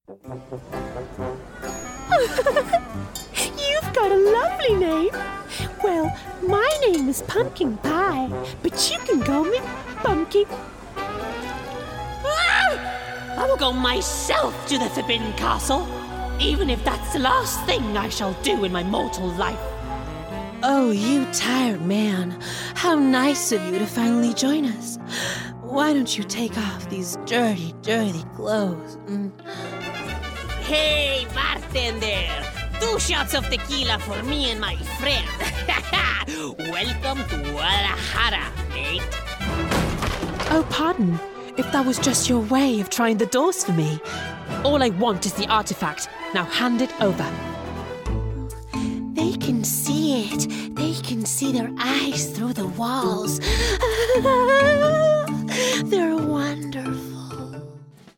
You've got a lovely name. Well, my name is Pumpkin Pie, but you can call me Pumpkin. I will go myself to the Forbidden Castle, even if that's the last thing I shall do in my mortal life. Oh, you tired man. How nice of you to finally join us. Why don't you take off these dirty, dirty clothes? Hey, bartender! 2 shots of tequila for me and my friend. Welcome to Guadalajara, mate. Oh, pardon. If that was just your way of trying the doors for me. All I want is the artifact. Now hand it over. They can see it. They can see their eyes through the walls. They're wonderful.